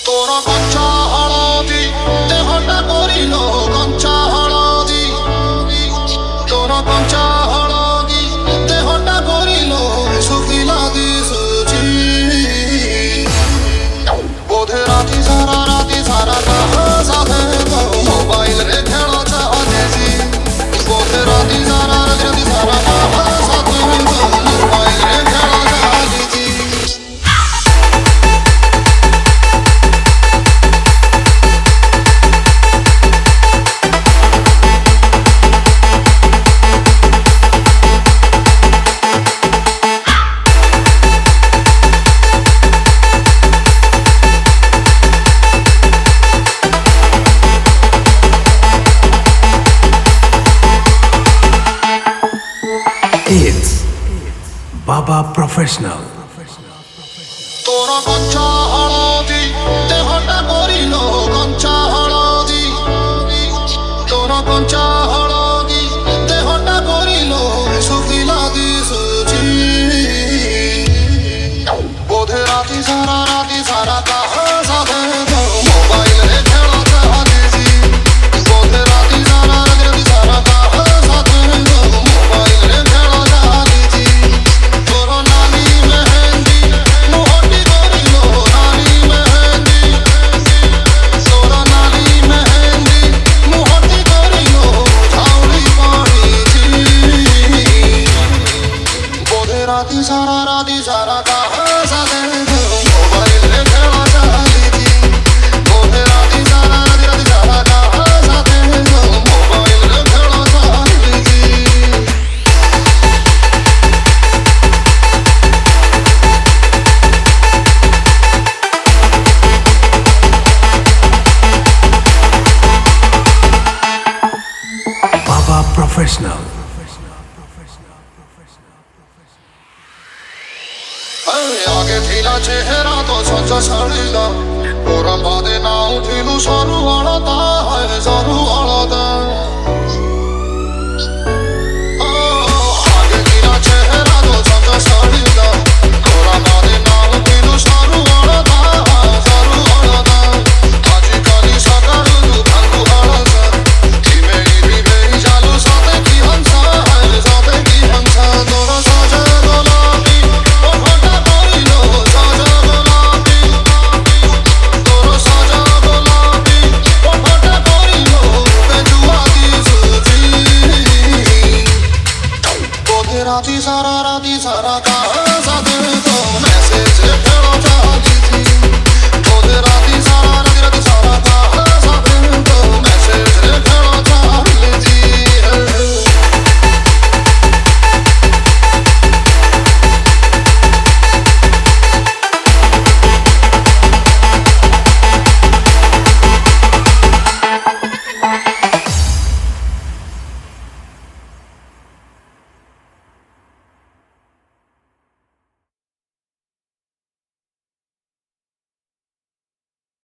তোরা কঞ্চা হলদি দেহটা করিল কঞ্চা হলদি তোরা কঞ্চা হলদি দেহটা করিল শুকিলা দিশুছি বোধে রাতি সারা কাহা সাথে মোবাইল রে খেল চাহতেছি বোধে রাতি সারা কাহা সাথে মোবাইল রে খেল চাহতেছি It's Baba Professional. তোরা কঞ্চা হলদি দেহটা করিল কঞ্চা হলদি তোরা কঞ্চা হলদি দেহটা করিল শুকিলা দিশুছি বোধে রাতি সারা কাহা সাথে মোবাইল রে খেল চাহতেছি বোধে রাতি সারা কাহা সাথে মোবাইল রে খেল চাহতেছি তোর নানি মেহেন্দি মোহটি করিল নানি মেহেন্দি তোর নানি মেহেন্দি মোহটি করিল ঝাউলি পড়িছি বোধে রাতি সারা কাহা সাথে মোবাইল রে খেল চাহতেছি বোধে রাতি সারা কাহা সাথে মোবাইল রে খেল চাহতেছি Baba Professional. আগে থিলা চেহারা তো সঞ্চ ছাড়িলা